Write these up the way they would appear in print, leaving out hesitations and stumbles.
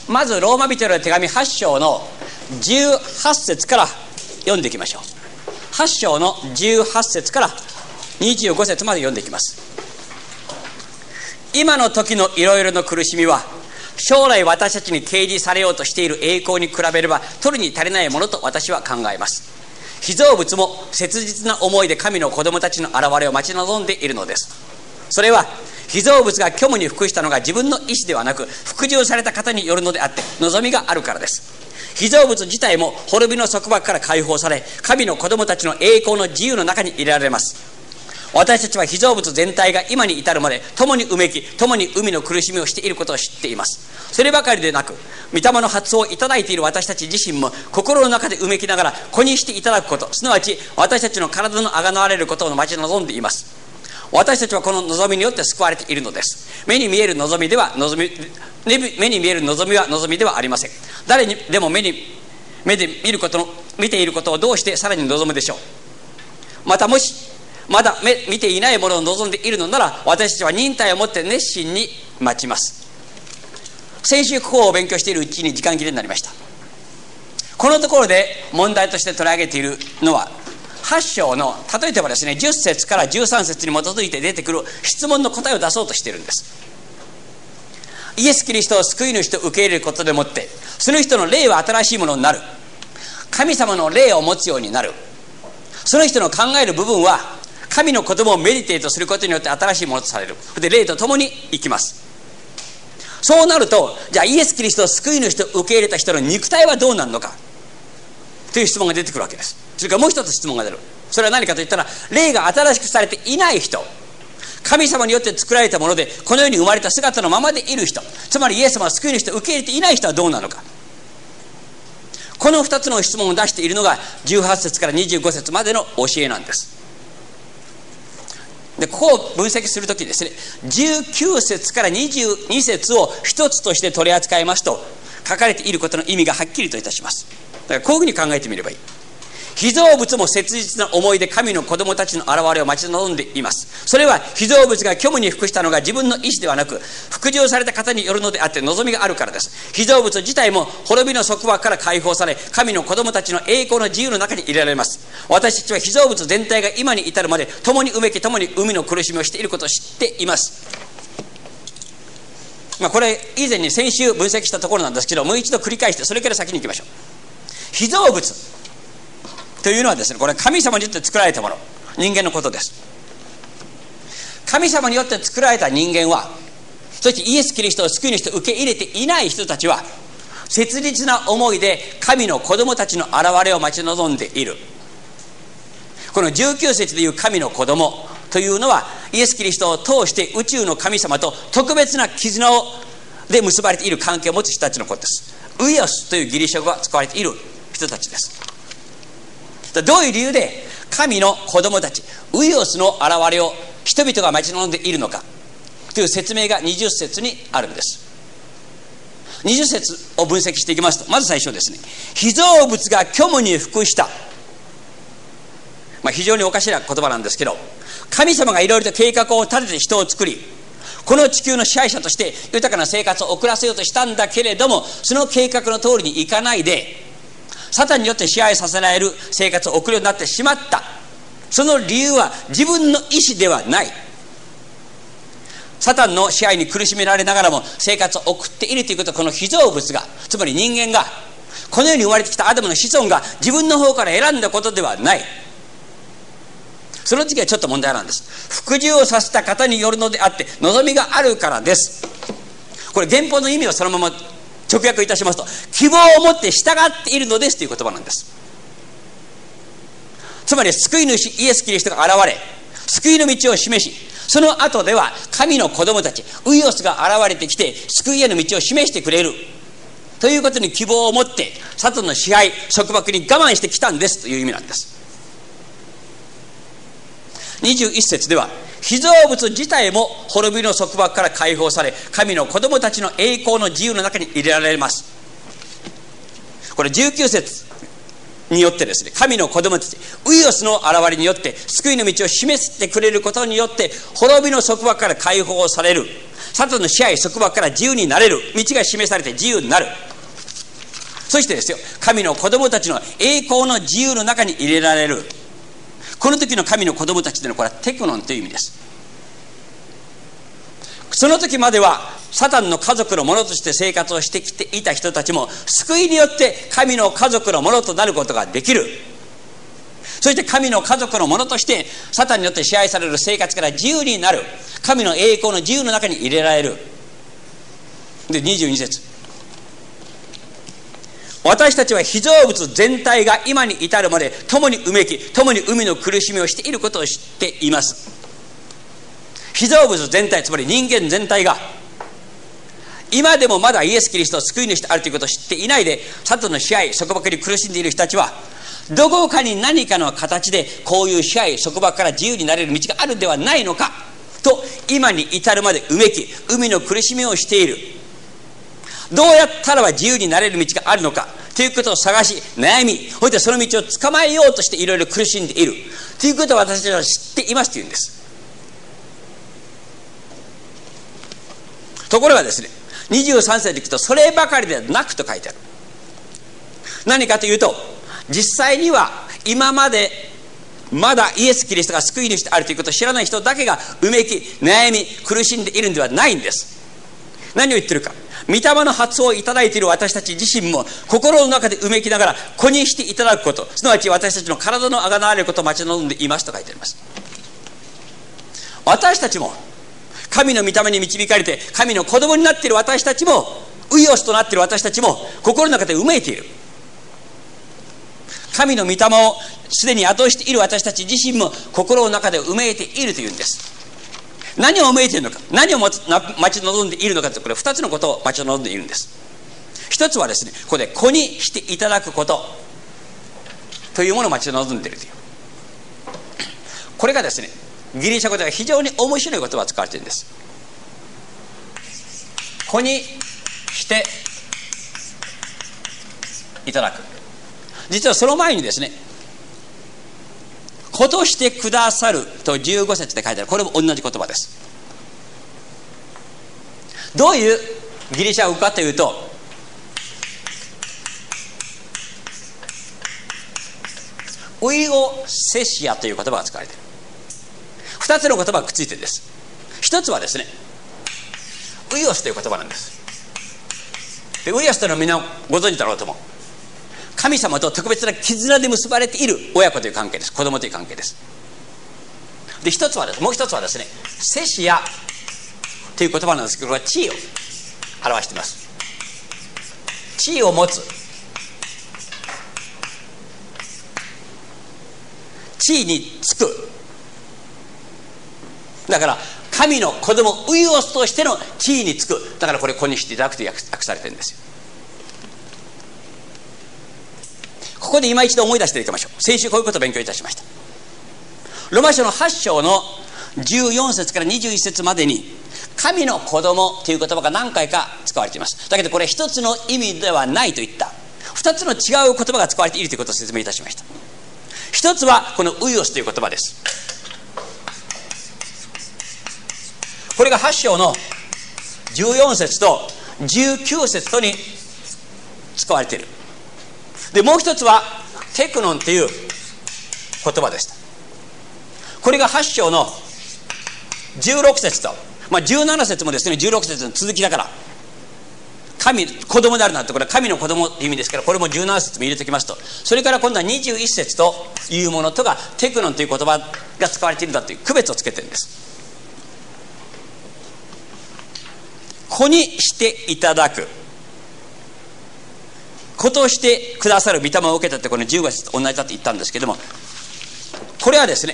まずローマ人への手紙8章の18節から読んでいきましょう。8章の18節から25節まで読んでいきます。今の時のいろいろな苦しみは将来私たちに掲示されようとしている栄光に比べれば取るに足りないものと私は考えます。被造物も切実な思いで神の子供たちの現れを待ち望んでいるのです。それは被造物が虚無に服したのが自分の意思ではなく服従された方によるのであって望みがあるからです。被造物自体も滅びの束縛から解放され神の子供たちの栄光の自由の中に入れられます。私たちは被造物全体が今に至るまで共にうめき共に海の苦しみをしていることを知っています。そればかりでなく御霊の発をいただいている私たち自身も心の中でうめきながら子にしていただくこと、すなわち私たちの体のあがなわれることを待ち望んでいます。私たちはこの望みによって救われているのです。目に見える望みは望みではありません。誰にでも目で見ていることをどうしてさらに望むでしょう。またもしまだ見ていないものを望んでいるのなら私たちは忍耐を持って熱心に待ちます。先週ここを勉強しているうちに時間切れになりました。このところで問題として取り上げているのは8章の例えばですね10節から13節に基づいて出てくる質問の答えを出そうとしているんです。イエス・キリストを救い主と受け入れることでもってその人の霊は新しいものになる。神様の霊を持つようになる。その人の考える部分は神の言葉をメディテートすることによって新しいものとされる。で霊と共に生きます。そうなるとじゃあイエス・キリストを救い主と受け入れた人の肉体はどうなるのかという質問が出てくるわけです。それからもう一つ質問が出る。それは何かといったら霊が新しくされていない人、神様によって作られたものでこの世に生まれた姿のままでいる人、つまりイエス様を救い主と受け入れていない人はどうなのか。この2つの質問を出しているのが18節から25節までの教えなんです。でここを分析するときですね、19節から22節を一つとして取り扱いますと書かれていることの意味がはっきりといたします。だからこういうふうに考えてみればいい。被造物も切実な思いで神の子供たちの現れを待ち望んでいます。それは被造物が虚無に服したのが自分の意思ではなく服従された方によるのであって望みがあるからです。被造物自体も滅びの束縛から解放され神の子供たちの栄光の自由の中に入れられます。私たちは被造物全体が今に至るまで共にうめき共に海の苦しみをしていることを知っています。これ以前に先週分析したところなんですけどもう一度繰り返してそれから先に行きましょう。被造物というのはですね、これ神様によって作られたもの、人間のことです。神様によって作られた人間は、そしてイエス・キリストを救い主と受け入れていない人たちは切実な思いで神の子供たちの現れを待ち望んでいる。この19節でいう神の子供というのはイエス・キリストを通して宇宙の神様と特別な絆で結ばれている関係を持つ人たちのことです。ウイオスというギリシャ語が使われている人たちです。どういう理由で神の子供たちウイオスの現れを人々が待ち望んでいるのかという説明が20節にあるんです。20節を分析していきますと、まず最初ですね、被造物が虚無に服した、非常におかしな言葉なんですけど、神様がいろいろと計画を立てて人を作りこの地球の支配者として豊かな生活を送らせようとしたんだけれどもその計画の通りにいかないでサタンによって支配させられる生活を送るようになってしまった。その理由は自分の意思ではない。サタンの支配に苦しめられながらも生活を送っているということはこの被造物がつまり人間がこの世に生まれてきたアダムの子孫が自分の方から選んだことではない。その次はちょっと問題なんです。服従をさせた方によるのであって望みがあるからです。これ原本の意味をそのまま直訳いたしますと希望を持って従っているのですという言葉なんです。つまり救い主イエス・キリストが現れ救いの道を示しその後では神の子供たちウイオスが現れてきて救いへの道を示してくれるということに希望を持ってサタンの支配束縛に我慢してきたんですという意味なんです。21節では被造物自体も滅びの束縛から解放され神の子供たちの栄光の自由の中に入れられます。これ19節によってですね、神の子供たちウイオスの現れによって救いの道を示してくれることによって滅びの束縛から解放されるサタンの支配束縛から自由になれる道が示されて自由になる。そしてですよ、神の子供たちの栄光の自由の中に入れられる。この時の神の子供たちというのは、これはテクノンという意味です。その時まではサタンの家族のものとして生活をしてきていた人たちも、救いによって神の家族のものとなることができる。そして神の家族のものとしてサタンによって支配される生活から自由になる。神の栄光の自由の中に入れられる。で、22節、私たちは被造物全体が今に至るまで共にうめき、共に海の苦しみをしていることを知っています。被造物全体、つまり人間全体が今でもまだイエス・キリストを救い主であるということを知っていないで、サタンの支配束縛に苦しんでいる人たちは、どこかに何かの形でこういう支配束縛から自由になれる道があるではないのかと、今に至るまでうめき、海の苦しみをしている。どうやったらば自由になれる道があるのかということを探し悩み、そしてその道を捕まえようとしていろいろ苦しんでいるということを私たちは知っていますというんです。ところがですね、23節でいくと、そればかりではなくと書いてある。何かというと、実際には今までまだイエス・キリストが救い主であるということを知らない人だけがうめき、悩み、苦しんでいるんではないんです。何を言ってるか、御霊の発をいただいている私たち自身も心の中でうめきながら子にしていただくこと、すなわち私たちの体のあがなわれることを待ち望んでいますと書いてあります。私たちも神の御霊に導かれて神の子供になっている私たちも、ウイオスとなっている私たちも心の中でうめいている。神の御霊をすでに後押している私たち自身も心の中でうめいているというんです。何をうめいているのか、何を待ち望んでいるのかという、これ2つのことを待ち望んでいるんです。一つはですね、ここで子にしていただくことというものを待ち望んでいるという、これがですね、ギリシャ語では非常に面白い言葉が使われているんです。子にしていただく。実はその前にですね、子としてくださると15節で書いてある。これも同じ言葉です。どういうギリシャ語かというと、ウイオセシアという言葉が使われている。2つの言葉がくっついているんです。一つはですね、ウイオスという言葉なんです。で、ウイオスというのはみんなご存知だろうと思う。神様と特別な絆で結ばれている親子という関係です。子供という関係です。で、もう一つはですね、セシアという言葉なんですけど、これは地位を表しています。地位を持つ、地位につく。だから神の子供ウイオスとしての地位につく。だからこれ子にしていただくと訳されてるんですよ。ここで今一度思い出していきましょう。先週こういうことを勉強いたしました。ロマ書の8章の14節から21節までに、神の子供という言葉が何回か使われています。だけどこれ一つの意味ではないといった二つの違う言葉が使われているということを説明いたしました。一つはこのウイオスという言葉です。これが8章の14節と19節とに使われている。で、もう一つはテクノンという言葉でした。これが8章の16節と、17節もですね、16節の続きだから、子供であるなって、これは神の子供って意味ですから、これも17節も入れておきますと、それから今度は21節というものとがテクノンという言葉が使われているんだという区別をつけているんです。子にしていただく、子としてくださる御霊を受けたって、この15節と同じだと言ったんですけども、これはですね、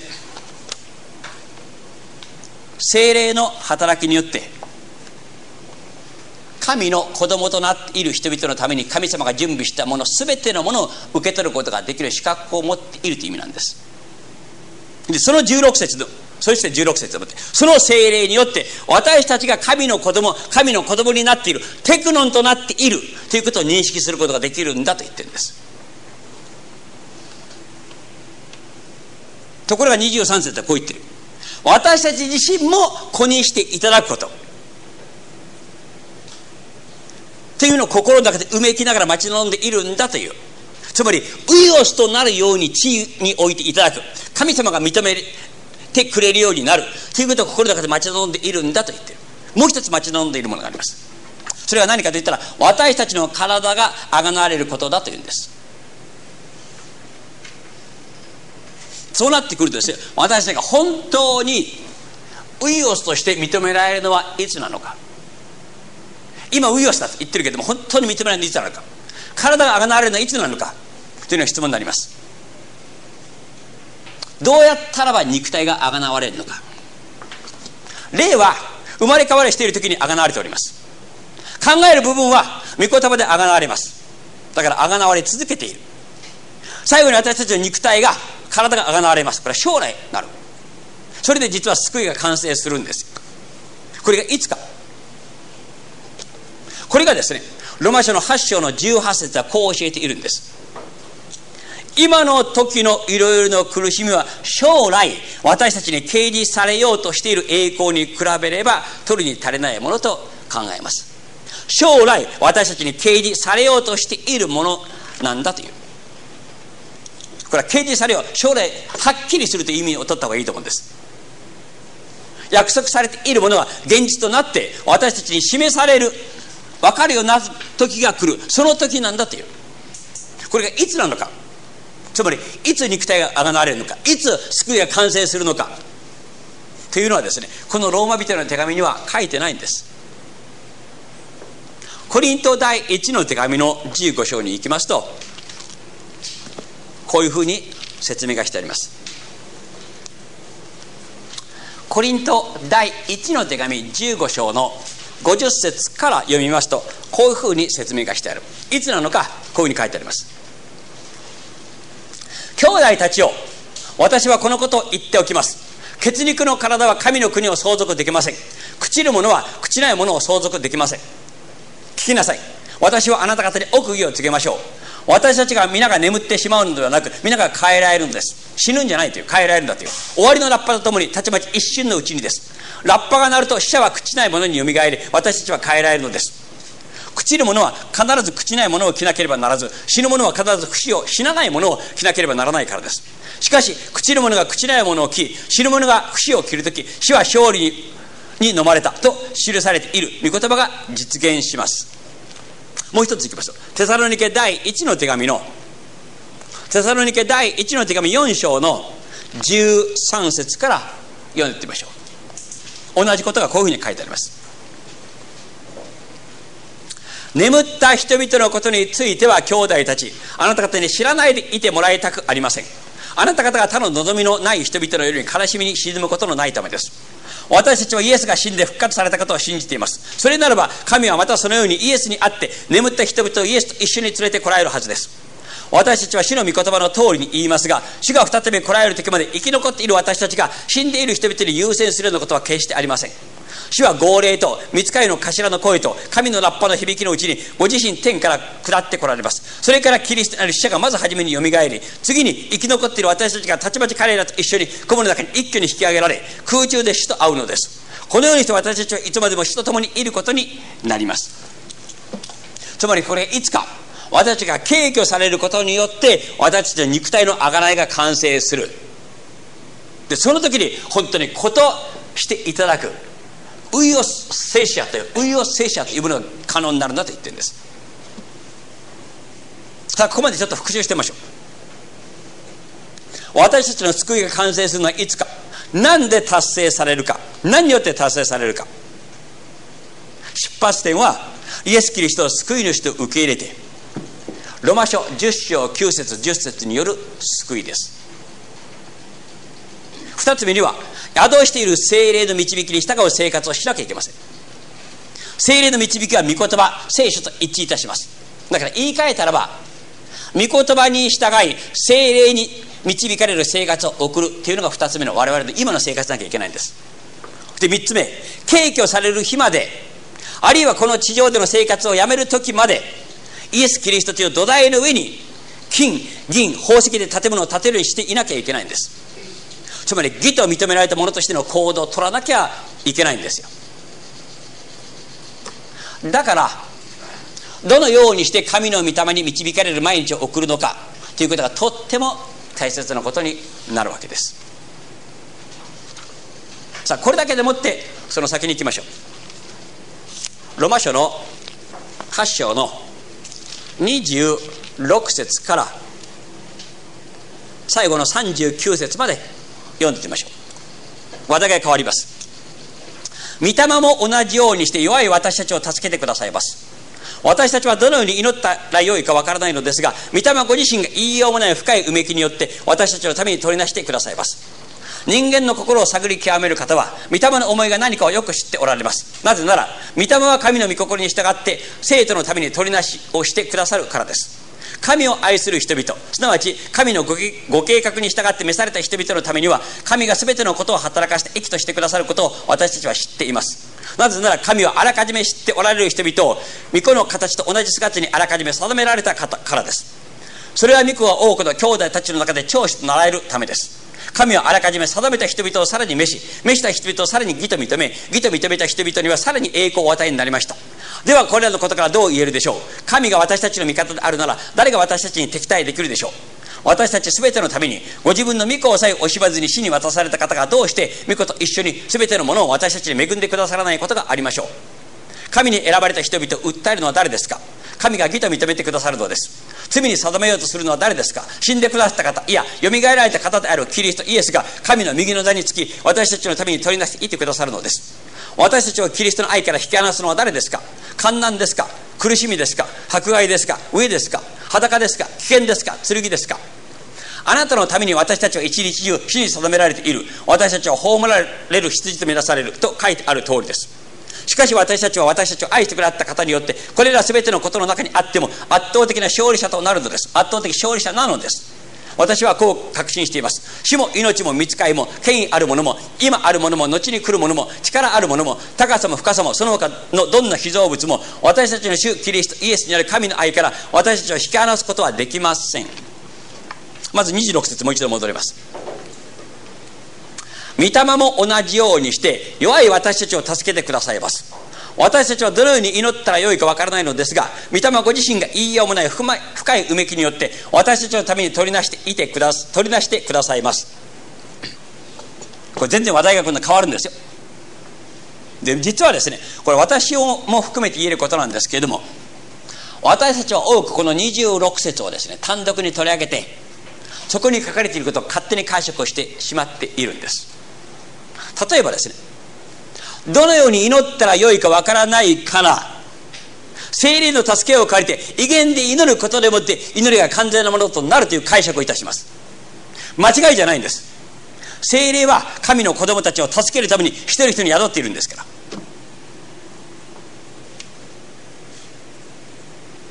聖霊の働きによって神の子供となっている人々のために神様が準備したもの全てのものを受け取ることができる資格を持っているという意味なんです。で、その16節のそして16節を持って、その聖霊によって私たちが神の子供になっている、テクノンとなっているということを認識することができるんだと言ってるんです。ところが23節でこう言ってる。私たち自身も子にしていただくこと、 というのを心の中でうめきながら待ち望んでいるんだという、つまりウイオスとなるように地位に置いていただく、神様が認めてくれるようになるということを心の中で待ち望んでいるんだと言っている。もう一つ待ち望んでいるものがあります。それは何かといったら、私たちの体があがなわれることだというんです。そうなってくるとですね、私たちが本当にウイオスとして認められるのはいつなのか。今ウイオスだと言ってるけども、本当に認められるのはいつなのか。体があがなわれるのはいつなのかというのが質問になります。どうやったらば肉体があがなわれるのか。霊は生まれ変わりしている時にあがなわれております。考える部分は御言葉であがなわれます。だからあがなわれ続けている。最後に私たちの肉体が、体があがなわれます。これは将来なる。それで実は救いが完成するんです。これがいつか。これがですね、ローマ書の8章の18節はこう教えているんです。今の時のいろいろな苦しみは将来私たちに掲示されようとしている栄光に比べれば取るに足りないものと考えます。将来私たちに掲示されようとしているものなんだという。これは掲示されよう、将来はっきりするという意味を取った方がいいと思うんです。約束されているものが現実となって私たちに示される、分かるような時が来る、その時なんだという。これがいつなのか、つまりいつ肉体があがなわれるのか、いつ救いが完成するのかというのはですね、このローマ人への手紙には書いてないんです。コリント第1の手紙の15章に行きますと、こういうふうに説明がしてあります。コリント第1の手紙15章の50節から読みますと、こういうふうに説明がしてある。いつなのか、こういうふうに書いてあります。兄弟たちよ、私はこのことを言っておきます。血肉の体は神の国を相続できません。朽ちるものは朽ちないものを相続できません。聞きなさい。私はあなた方に奥義を告げましょう。私たちが皆が眠ってしまうのではなく、皆が変えられるのです。死ぬんじゃないという、変えられるんだという。終わりのラッパとともにたちまち一瞬のうちにです。ラッパが鳴ると死者は朽ちないものによみがえり、私たちは変えられるのです。朽ちるものは必ず朽ちないものを着なければならず、死ぬものは必ず死なないものを着なければならないからです。しかし朽ちるものが朽ちないものを着、死ぬものが不死を着るとき、死は勝利に飲まれたと記されている御言葉が実現します。もう一ついきましょう。テサロニケ第1の手紙の4章の13節から読んでみましょう。同じことがこういうふうに書いてあります。眠った人々のことについては兄弟たち、あなた方に知らないでいてもらいたくありません。あなた方が他の望みのない人々のように悲しみに沈むことのないためです。私たちはイエスが死んで復活されたことを信じています。それならば神はまたそのようにイエスにあって眠った人々をイエスと一緒に連れてこられるはずです。私たちは主の御言葉の通りに言いますが、主が再び来られる時まで生き残っている私たちが死んでいる人々に優先するようなことは決してありません。主は号令と御使いの頭の声と神のラッパの響きのうちにご自身天から下ってこられます。それからキリストなる死者がまず初めによみがえり、次に生き残っている私たちがたちまち彼らと一緒に雲の中に一挙に引き上げられ、空中で主と会うのです。このようにして私たちはいつまでも主と共にいることになります。つまりこれいつか私たちが敬虚されることによって私たちの肉体の贖いが完成する。でその時に本当にことしていただくウイオス聖者というものが可能になるんだと言ってるんです。さあここまでちょっと復習してみましょう。私たちの救いが完成するのはいつか、何で達成されるか、何によって達成されるか。出発点はイエス・キリストを救い主と受け入れて、ロマ書10章9節10節による救いです。2つ目には宿している聖霊の導きに従う生活をしなきゃいけません。聖霊の導きは御言葉、聖書と一致いたします。だから言い換えたらば、御言葉に従い聖霊に導かれる生活を送るというのが2つ目の我々の今の生活なきゃいけないんです。で3つ目、敬虚される日まで、あるいはこの地上での生活をやめる時まで、イエス・キリストという土台の上に金、銀、宝石で建物を建てるようにしていなきゃいけないんです。つまり義と認められたものとしての行動を取らなきゃいけないんですよ。だからどのようにして神の御霊に導かれる毎日を送るのかということがとっても大切なことになるわけです。さあ、これだけでもってその先に行きましょう。ローマ書の8章の26節から最後の39節まで読んでみましょう。話題が変わります。御霊も同じようにして弱い私たちを助けてくださいます。私たちはどのように祈ったらよいかわからないのですが、御霊ご自身が言いようもない深いうめきによって私たちのために取りなしてくださいます。人間の心を探り極める方は御霊の思いが何かをよく知っておられます。なぜなら御霊は神の御心に従って生徒のために取りなしをしてくださるからです。神を愛する人々、すなわち神のご計画に従って召された人々のためには、神が全てのことを働かして益としてくださることを私たちは知っています。なぜなら神はあらかじめ知っておられる人々を御子の形と同じ姿にあらかじめ定められたからです。それは御子は多くの兄弟たちの中で長子となられるためです。神はあらかじめ定めた人々をさらに召した人々をさらに義と認め、義と認めた人々にはさらに栄光をお与えになりました。ではこれらのことからどう言えるでしょう。神が私たちの味方であるなら誰が私たちに敵対できるでしょう。私たちすべてのためにご自分の御子をさえ惜しまずに死に渡された方がどうして御子と一緒にすべてのものを私たちに恵んでくださらないことがありましょう。神に選ばれた人々を訴えるのは誰ですか。神が義と認めてくださるのです。罪に定めようとするのは誰ですか。死んでくださった方、いやよみがえられた方であるキリストイエスが神の右の座につき私たちのために取りなしていてくださるのです。私たちをキリストの愛から引き離すのは誰ですか。患難ですか、苦しみですか、迫害ですか、飢えですか、裸ですか、危険ですか、剣ですか。あなたのために私たちは一日中死に定められている。私たちは葬られる羊とみなされると書いてある通りです。しかし私たちは私たちを愛してくださった方によってこれら全てのことの中にあっても圧倒的な勝利者となるのです。圧倒的勝利者なのです。私はこう確信しています。死も命も御使いも権威あるものも今あるものも後に来るものも力あるものも高さも深さもその他のどんな被造物も私たちの主キリストイエスにある神の愛から私たちを引き離すことはできません。まず26節もう一度戻ります。御霊も同じようにして弱い私たちを助けてくださいます。私たちはどのように祈ったらよいかわからないのですが、御霊ご自身が言いようもない深いうめきによって私たちのために取りなしてくださいます。これ全然話題が今度変わるんですよ。で実はですね、これ私をも含めて言えることなんですけれども、私たちは多くこの26節をですね単独に取り上げてそこに書かれていることを勝手に解釈をしてしまっているんです。例えばですね、どのように祈ったらよいかわからないから聖霊の助けを借りて威厳で祈ることでもって祈りが完全なものとなるという解釈をいたします。間違いじゃないんです。聖霊は神の子供たちを助けるために一人一人に宿っているんですから。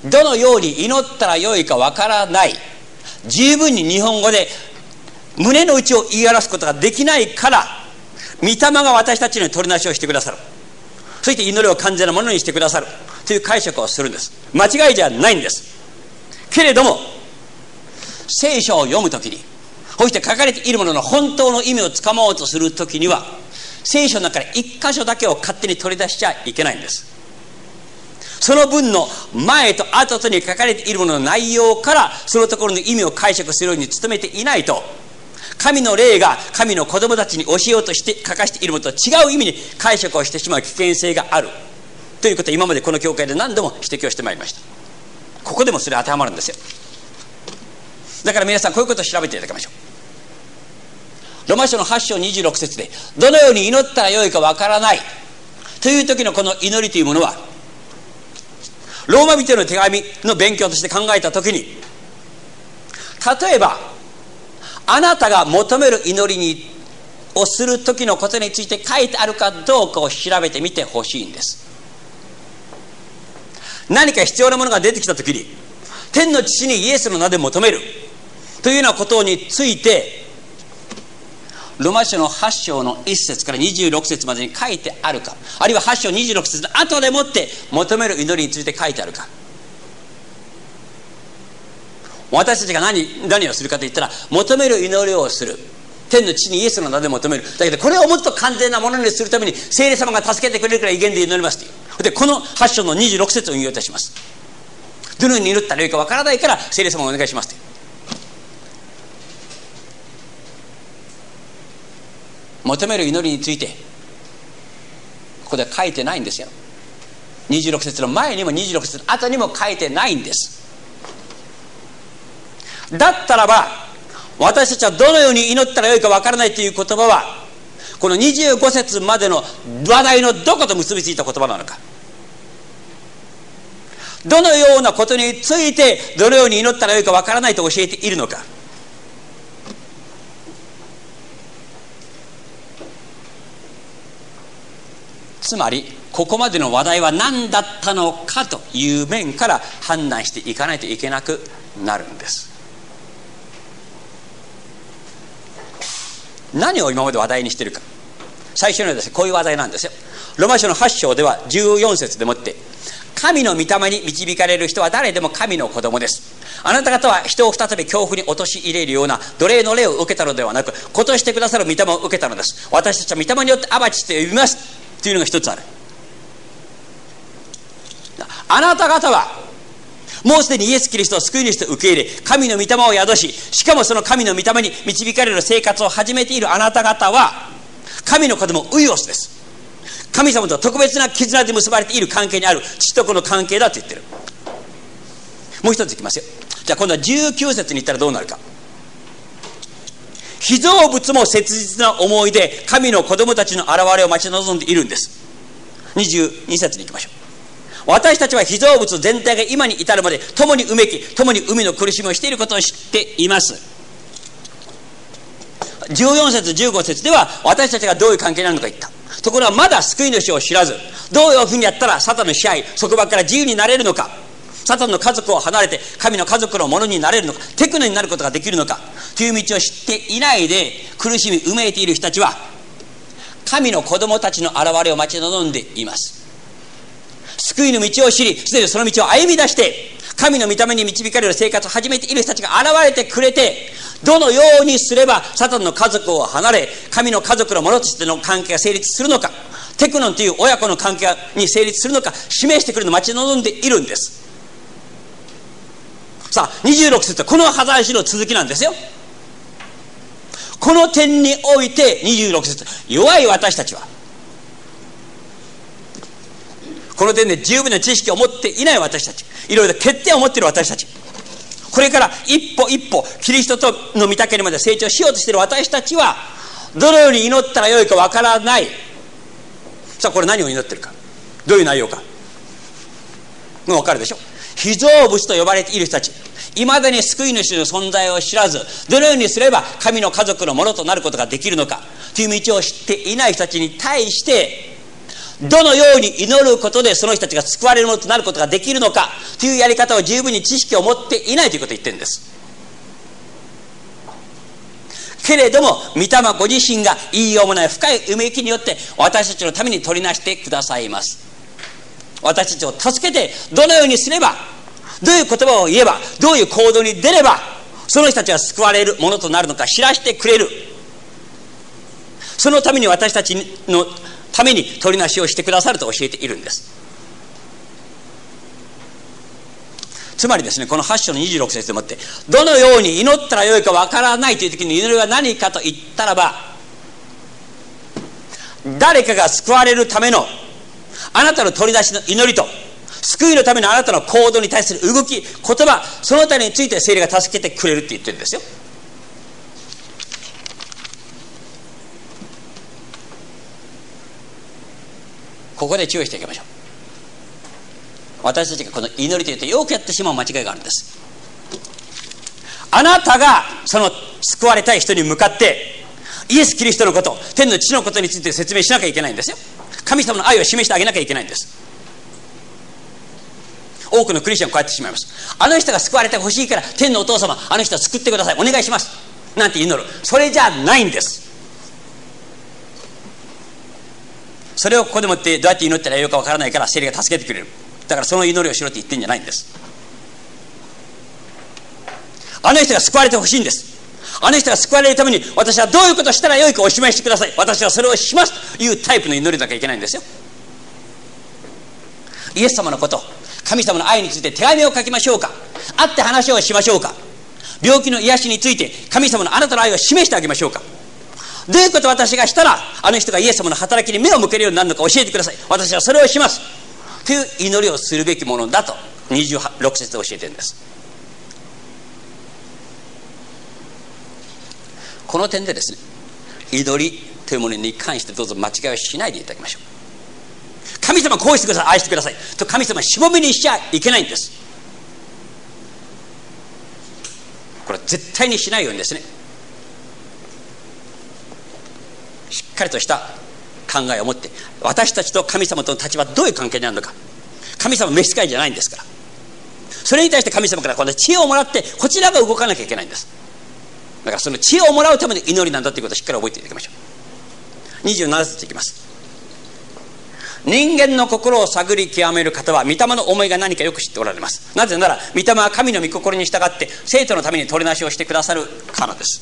どのように祈ったらよいかわからない、十分に日本語で胸の内を言い表すことができないから御霊が私たちに取りなしをしてくださる。そして祈りを完全なものにしてくださるという解釈をするんです。間違いじゃないんです。けれども聖書を読むときにそして書かれているものの本当の意味をつかもうとするときには聖書の中で一箇所だけを勝手に取り出しちゃいけないんです。その文の前と後とに書かれているものの内容からそのところの意味を解釈するように努めていないと、神の霊が神の子供たちに教えようとして書かしているものと違う意味に解釈をしてしまう危険性があるということを今までこの教会で何度も指摘をしてまいりました。ここでもそれ当てはまるんですよ。だから皆さんこういうことを調べていただきましょう。ロマ書の8章26節でどのように祈ったらよいかわからないという時のこの祈りというものはローマ人の手紙の勉強として考えた時に、例えばあなたが求める祈りをする時のことについて書いてあるかどうかを調べてみてほしいんです。何か必要なものが出てきた時に天の父にイエスの名で求めるというようなことについてロマ書の8章の1節から26節までに書いてあるか、あるいは8章26節の後でもって求める祈りについて書いてあるか。私たちが何をするかといったら求める祈りをする、天の父にイエスの名で求める。だけどこれをもっと完全なものにするために聖霊様が助けてくれるから威厳で祈りますという。でこの8章の26節を引用いたします。 どのように祈ったらよいかわからないから聖霊様お願いしますって。求める祈りについてここで書いてないんですよ。26節の前にも26節の後にも書いてないんです。だったらば私たちはどのように祈ったらよいかわからないという言葉はこの25節までの話題のどこと結びついた言葉なのか、どのようなことについてどのように祈ったらよいかわからないと教えているのか。つまりここまでの話題は何だったのかという面から判断していかないといけなくなるんです。何を今まで話題にしているか。最初にはですね、こういう話題なんですよ。ローマ書の8章では14節でもって、神の御霊に導かれる人は誰でも神の子供です。あなた方は人を再び恐怖に陥れるような奴隷の霊を受けたのではなく、子としてくださる御霊を受けたのです。私たちは御霊によってアバ父と呼びますというのが一つある。あなた方はもうすでにイエス・キリストを救い主と受け入れ、神の御霊を宿し、しかもその神の御霊に導かれる生活を始めているあなた方は神の子供ウイオスです。神様と特別な絆で結ばれている関係にある父と子の関係だと言ってる。もう一ついきますよ。じゃあ今度は19節に行ったらどうなるか。被造物も切実な思いで神の子供たちの現れを待ち望んでいるんです。22節に行きましょう。私たちは被造物全体が今に至るまで共にうめき共に海の苦しみをしていることを知っています。14節15節では私たちがどういう関係なのか言った。ところがまだ救い主を知らず、どういうふうにやったらサタンの支配束縛から自由になれるのか、サタンの家族を離れて神の家族のものになれるのか、テクノになることができるのかという道を知っていないで苦しみうめいている人たちは神の子供たちの現れを待ち望んでいます。救いの道を知り、すでにその道を歩み出して神の御霊に導かれる生活を始めている人たちが現れてくれて、どのようにすればサタンの家族を離れ神の家族の者としての関係が成立するのか、テクノンという親子の関係に成立するのか示してくるのを待ち望んでいるんです。さあ26節はこの話の続きなんですよ。この点において26節、弱い私たちはこの点で十分な知識を持っていない私たち、いろいろ欠点を持っている私たち、これから一歩一歩キリストとの御岳にまで成長しようとしている私たちはどのように祈ったらよいかわからない。さあこれ何を祈ってるか、どういう内容かもう分かるでしょ。被造物と呼ばれている人たち、いまだに救い主の存在を知らず、どのようにすれば神の家族のものとなることができるのかという道を知っていない人たちに対して、どのように祈ることでその人たちが救われるものとなることができるのかというやり方を十分に知識を持っていないということを言ってるんです。けれども御霊ご自身が言いようもない深いうめきによって私たちのために取りなしてくださいます。私たちを助けて、どのようにすれば、どういう言葉を言えば、どういう行動に出ればその人たちが救われるものとなるのか知らせてくれる。そのために私たちのために取りなしをしてくださると教えているんです。つまりですね、この8章の26節でもってどのように祈ったらよいかわからないという時に祈りは何かと言ったらば、誰かが救われるためのあなたの取り出しの祈りと救いのためのあなたの行動に対する動き、言葉、その他について聖霊が助けてくれるって言ってるんですよ。ここで注意していきましょう。私たちがこの祈りというとよくやってしまう間違いがあるんです。あなたがその救われたい人に向かってイエス・キリストのこと、天の父のことについて説明しなきゃいけないんですよ。神様の愛を示してあげなきゃいけないんです。多くのクリスチャンはこうやってしまいます。あの人が救われてほしいから天のお父様、あの人を救ってください、お願いしますなんて祈る。それじゃないんです。それをここでもってどうやって祈ったらよいかわからないから聖霊が助けてくれる。だからその祈りをしろって言ってんじゃないんです。あの人が救われてほしいんです。あの人が救われるために私はどういうことをしたらよいかお示ししてください、私はそれをしますというタイプの祈りなきゃいけないんですよ。イエス様のこと、 神様の愛について手紙を書きましょうか、会って話をしましょうか、病気の癒しについて神様のあなたの愛を示してあげましょうか。どういうことを私がしたらあの人がイエス様の働きに目を向けるようになるのか教えてください、私はそれをしますという祈りをするべきものだと26節で教えているんです。この点でですね、祈りというものに関してどうぞ間違いをしないでいただきましょう。神様こうしてください、愛してくださいと神様しもべにしちゃいけないんです。これは絶対にしないようにですね、しっかりとした考えを持って、私たちと神様との立場はどういう関係になるのか。神様召使いじゃないんですから、それに対して神様から今度は知恵をもらってこちらが動かなきゃいけないんです。だからその知恵をもらうための祈りなんだということをしっかり覚えていただきましょう。27節いきます。人間の心を探り極める方は御霊の思いが何かよく知っておられます。なぜなら御霊は神の御心に従って生徒のために取りなしをしてくださるからです。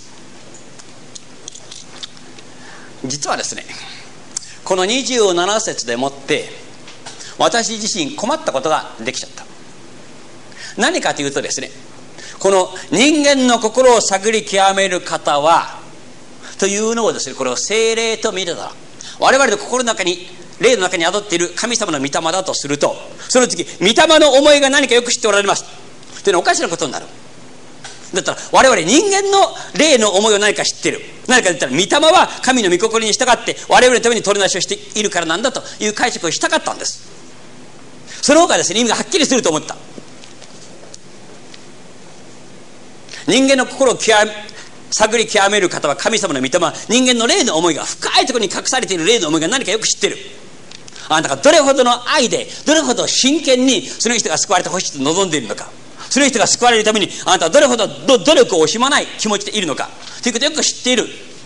実はですね、この27節でもって私自身困ったことができちゃった。何かというとですね、この人間の心を探り極める方はというのをですね、これを聖霊と見るなら、我々の心の中に霊の中に宿っている神様の御霊だとすると、その次御霊の思いが何かよく知っておられますというのはおかしなことになる。だったら我々人間の霊の思いを何か知っている、何か言ったら御霊は神の御心に従って我々のために取りなしをしているからなんだという解釈をしたかったんです。その方がですね、意味がはっきりすると思った。人間の心を探り極める方は神様の御霊は人間の霊の思いが、深いところに隠されている霊の思いが何かよく知っている。あなたがどれほどの愛でどれほど真剣にその人が救われてほしいと望んでいるのか、その人が救われるためにあなたはどれほど努力を惜しまない気持ちでいるのかということをよく知っている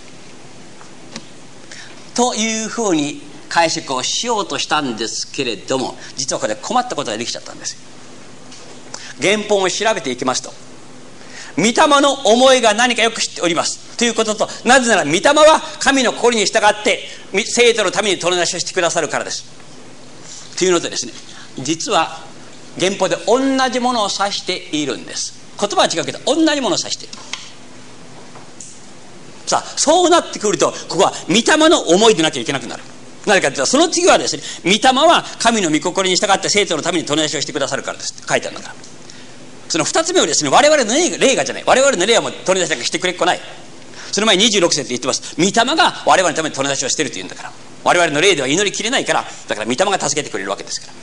というふうに解釈をしようとしたんですけれども、実はこれ困ったことができちゃったんです。原本を調べていきますと、御霊の思いが何かよく知っておりますということと、なぜなら御霊は神の心に従って生徒のために取りなしをしてくださるからですというのでですね、実は原本で同じものを指しているんです。言葉は違うけど同じものを指している。さあそうなってくると、ここは御霊の思いでなきゃいけなくなる。なぜかというと、その次はですね、御霊は神の御心に従って生徒のために取りなしをしてくださるからですって書いてあるんだから、その2つ目をですね、我々の霊がじゃない、我々の霊はもう取り出しなんかしてくれっこない。その前に26節で言ってます。御霊が我々のために取り出しをしているというんだから、我々の霊では祈りきれないから、だから御霊が助けてくれるわけですから。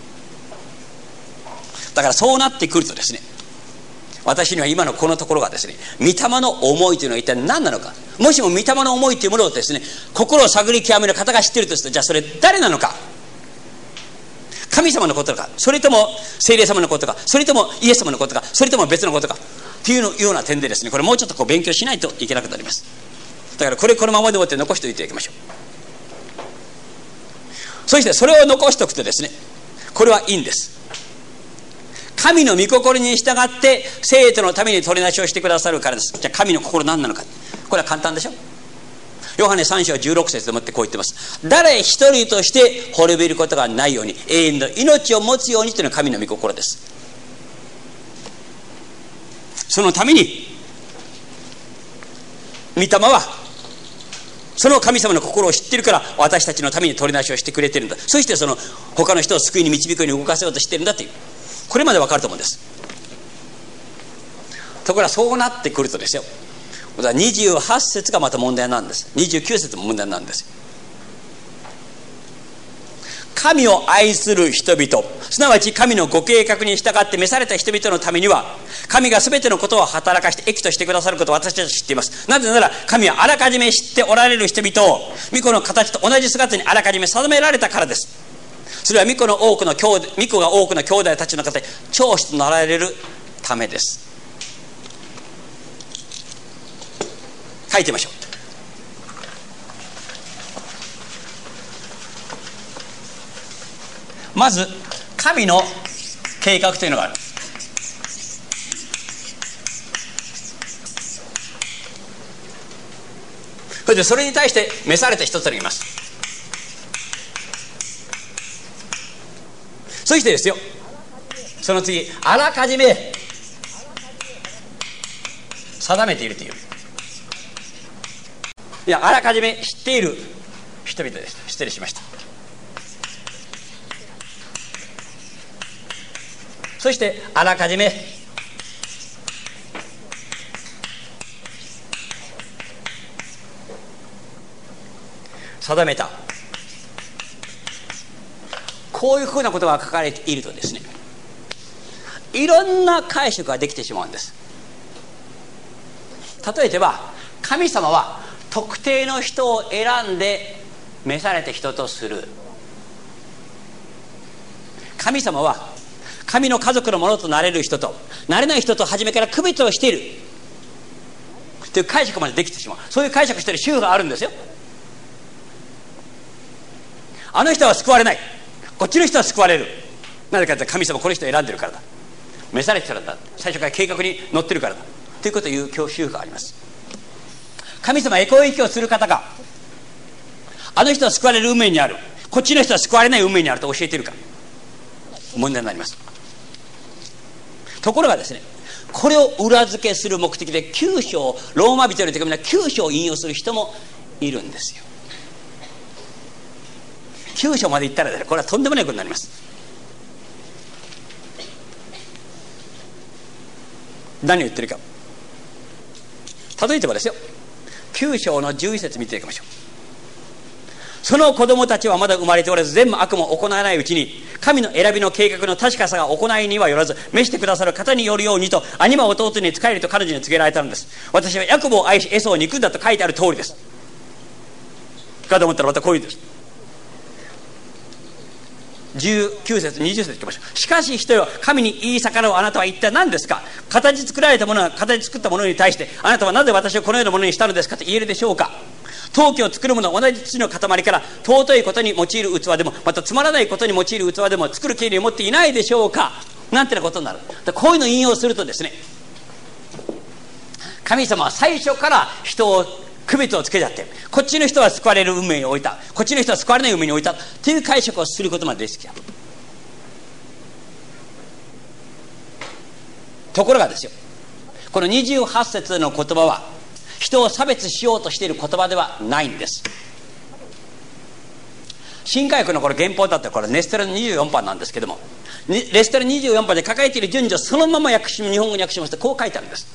だからそうなってくるとですね、私には今のこのところがですね、御霊の思いというのは一体何なのか。もしも御霊の思いというものをですね、心を探り極める方が知っているとすると、じゃあそれ誰なのか。神様のことか、それとも聖霊様のことか、それともイエス様のことか、それとも別のことかというような点でですね、これもうちょっと勉強しないといけなくなります。だからこのままでもって残しておいていきましょう。そしてそれを残しておくとですね、これはいいんです。神の御心に従って生徒のために取りなしをしてくださるからです。じゃあ神の心何なのか、これは簡単でしょ。ヨハネ3章16節でもってこう言ってます。誰一人として滅びることがないように永遠の命を持つようにというのが神の御心です。そのために御霊はその神様の心を知っているから私たちのために取りなしをしてくれているんだ。そしてその他の人を救いに導くように動かせようとしているんだという、これまで分かると思うんです。ところがそうなってくるとですよ、28節がまた問題なんです。29節も問題なんです。神を愛する人々、すなわち神のご計画に従って召された人々のためには、神が全てのことを働かして益としてくださることを私たちは知っています。なぜなら神はあらかじめ知っておられる人々を御子の形と同じ姿にあらかじめ定められたからです。それは御子が多くの兄弟たちの方で長子となられるためです。書いてみましょう。まず神の計画というのがある。それに対して召された人というのがいます。そしてですよ、 その次、あらかじめ定めているという。いや、あらかじめ知っている人々です。失礼しました。そしてあらかじめ定めた、こういうふうなことが書かれているとですね、いろんな解釈ができてしまうんです。例えば神様は特定の人を選んで召された人とする。神様は神の家族のものとなれる人となれない人と初めから区別をしているという解釈までできてしまう。そういう解釈している宗派があるんですよ。あの人は救われない、こっちの人は救われる。なぜかというと神様この人を選んでるからだ、召されてるんだ、最初から計画に乗ってるからだということを言う教宗派があります。神様はエコー域をする方があの人は救われる運命にある、こっちの人は救われない運命にあると教えているか問題になります。ところがですね、これを裏付けする目的で9章、ローマ人への手紙の9章を引用する人もいるんですよ。9章までいったらですね、これはとんでもないことになります。何を言ってるか、例えばですよ、9章の11節見ていきましょう。その子供たちはまだ生まれておらず、善も悪も行わないうちに神の選びの計画の確かさが行いにはよらず、召してくださる方によるようにと兄は弟に仕えると彼女に告げられたのです。私はヤコブを愛しエソを憎んだと書いてある通りです。かと思ったらまたこういうんです。19節20節いきましょう。しかし人よ、神に言い逆らうあなたは一体何ですか。形作られたものは形作ったものに対して、あなたはなぜ私をこのようなものにしたのですかと言えるでしょうか。陶器を作るものは同じ土の塊から尊いことに用いる器でも、またつまらないことに用いる器でも作る権利を持っていないでしょうか、なんてなことになる。こういうのを引用するとですね、神様は最初から人を区別をつけちゃって、こっちの人は救われる運命に置いた、こっちの人は救われない運命に置いたという解釈をすることまでできちゃう。ところがですよ、この28節の言葉は人を差別しようとしている言葉ではないんです。新科学のこれ原本だったらこれネステルの24版なんですけども、レステル24版で書かれている順序そのまま日本語に訳しますとこう書いてあるんです。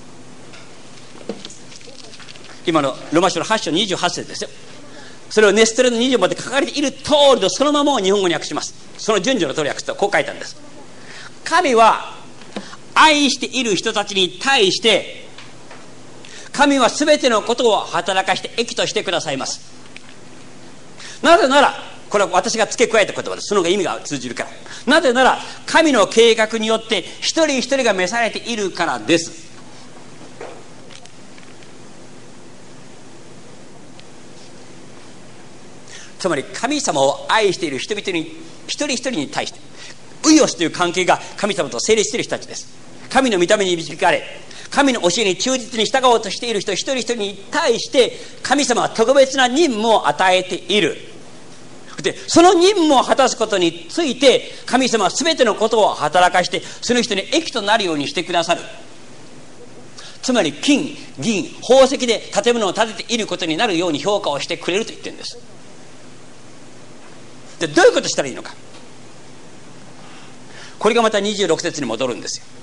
今のローマ書の8章28節ですよ。それをネステルの24版で書かれている通りのそのままを日本語に訳します。その順序の通り訳すとこう書いてあるんです。神は愛している人たちに対して神は全てのことを働かして益としてくださいます。なぜなら、これは私が付け加えた言葉です。その方が意味が通じるから。なぜなら神の計画によって一人一人が召されているからです。つまり神様を愛している人々に一人一人に対してウイオスという関係が神様と成立している人たちです。神の御霊に導かれ神の教えに忠実に従おうとしている人一人一人に対して神様は特別な任務を与えている。でその任務を果たすことについて神様は全てのことを働かしてその人に益となるようにしてくださる。つまり金銀宝石で建物を建てていることになるように評価をしてくれると言ってるんです。でどういうことしたらいいのか、これがまた26節に戻るんですよ。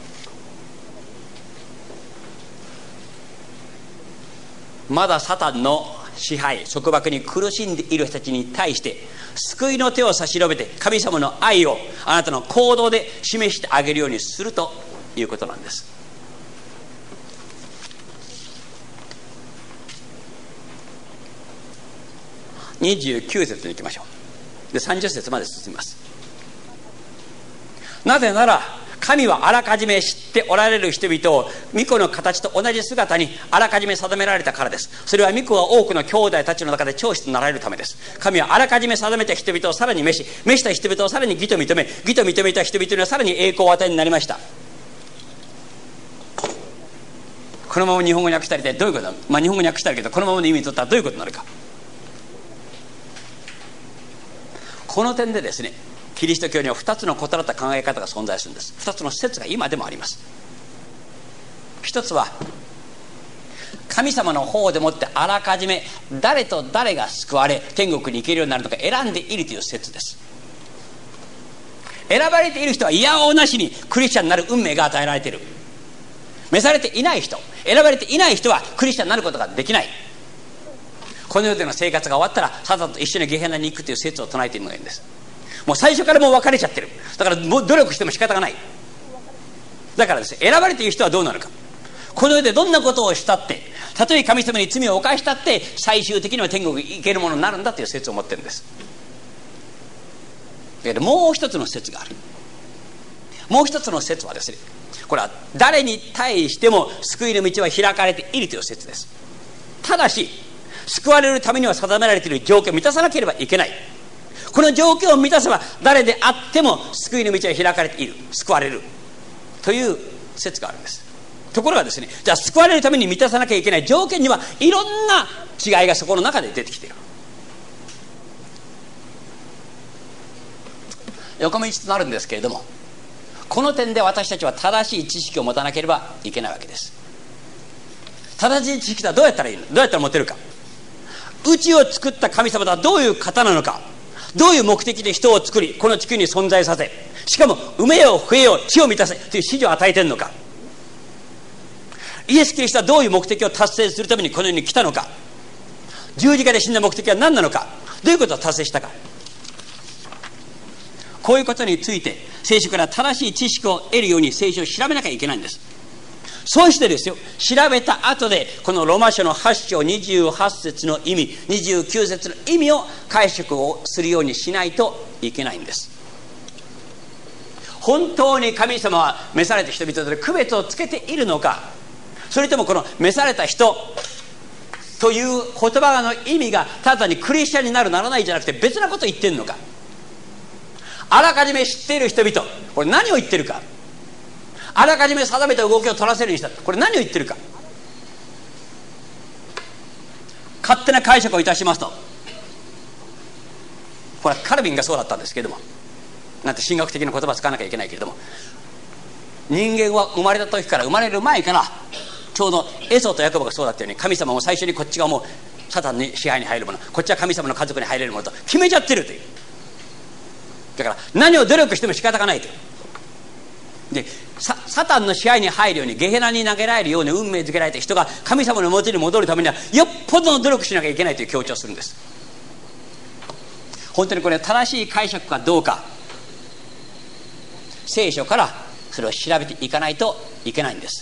まだサタンの支配束縛に苦しんでいる人たちに対して救いの手を差し伸べて神様の愛をあなたの行動で示してあげるようにするということなんです。29節に行きましょう。で30節まで進みます。なぜなら神はあらかじめ知っておられる人々を御子の形と同じ姿にあらかじめ定められたからです。それは御子は多くの兄弟たちの中で長子となられるためです。神はあらかじめ定めた人々をさらに召した人々をさらに義と認め、義と認めた人々にはさらに栄光を与えになりました。このまま日本語に訳したりでどういうことだ、日本語に訳したりけどこのままの意味にとったらどういうことになるか。この点でですね、 キリスト教には2つの異なった考え方が存在するんです。2つの説が今でもあります。一つは神様の方でもってあらかじめ誰と誰が救われ天国に行けるようになるのか選んでいるという説です。選ばれている人はいやおうなしにクリスチャンになる運命が与えられている。召されていない人、選ばれていない人はクリスチャンになることができない。この世での生活が終わったらサタンと一緒にゲヘナに行くという説を唱えているのがいいんです。もう最初からもう別れちゃってる。だからもう努力しても仕方がない。だからですね、選ばれている人はどうなるか。この世でどんなことをしたって、たとえ神様に罪を犯したって最終的には天国に行けるものになるんだという説を持ってるんです。もう一つの説がある。もう一つの説はですね、これは誰に対しても救いの道は開かれているという説です。ただし救われるためには定められている条件を満たさなければいけない。この条件を満たせば誰であっても救いの道は開かれている、救われるという説があるんです。ところがですね、じゃあ救われるために満たさなきゃいけない条件にはいろんな違いがそこの中で出てきている。横道となるんですけれども、この点で私たちは正しい知識を持たなければいけないわけです。正しい知識とはどうやったらいいの？どうやったら持てるか。宇宙を作った神様とはどういう方なのか、どういう目的で人を作りこの地球に存在させ、しかも埋めよう増えよう地を満たせという指示を与えているのか、イエス・キリストはどういう目的を達成するためにこの世に来たのか、十字架で死んだ目的は何なのか、どういうことを達成したか、こういうことについて聖書から正しい知識を得るように聖書を調べなきゃいけないんです。そうしてですよ、調べた後でこのローマ書の8章28節の意味29節の意味を解釈をするようにしないといけないんです。本当に神様は召された人々で区別をつけているのか、それともこの召された人という言葉の意味がただにクリスチャンになるならないじゃなくて別なことを言ってるのか。あらかじめ知っている人々、これ何を言ってるか。あらかじめ定めた動きを取らせるようにした、これ何を言ってるか。勝手な解釈をいたしますと、これはカルビンがそうだったんですけれども、なんて神学的な言葉を使わなきゃいけないけれども、人間は生まれた時から生まれる前からちょうどエソとヤコブがそうだったように、神様も最初にこっちがもうサタンに支配に入るもの、こっちは神様の家族に入れるものと決めちゃってるという。だから何を努力しても仕方がないという。でサタンの支配に入るようにゲヘナに投げられるように運命づけられた人が神様の元に戻るためにはよっぽどの努力しなきゃいけないという強調をするんです。本当にこれ正しい解釈かどうか、聖書からそれを調べていかないといけないんです。